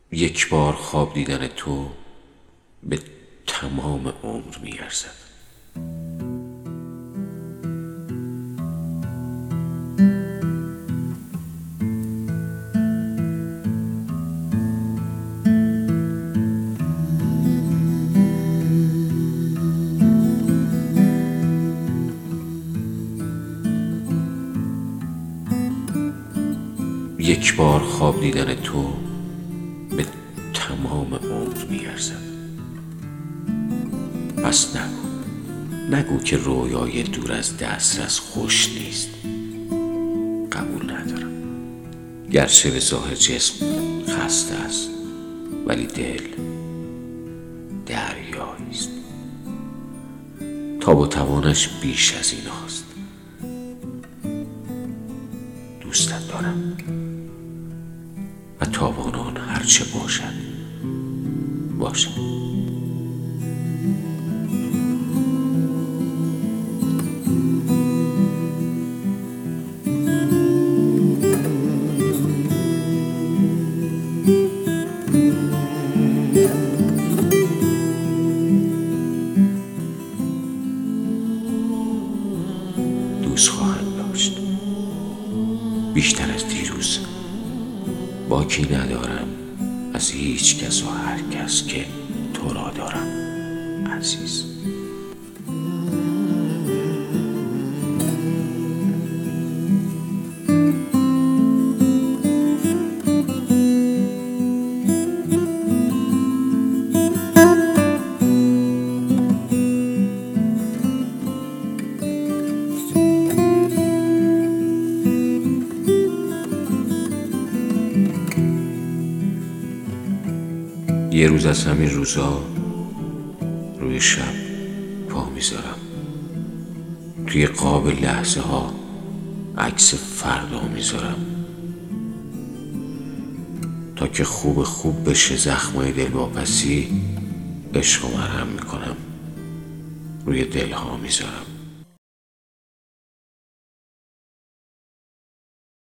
یک بار خواب دیدن تو به تمام عمر می‌ارزد. یک بار خواب دیدن تو به تمام عمر می‌ارزد. پس نگو که رویای دور از دسترس خوش نیست. قبول ندارم. گرچه به ظاهر جسم خسته است، ولی دل دریایی است. تاب و توانش بیش از این هاست. دوستت دارم و تاوان آن هرچه باشد. دوست خواهم داشت، بیشتر از دیروز. باکی ندارم از هیچ کس و هر کس که تو را دارم عزیز. یه روز از همین روزا روی شب پا میذارم، توی قاب لحظه ها عکس فردا میذارم، تا که خوب بشه زخمای دلواپسی. عشق رو مرهم میکنم، روی دلها میذارم.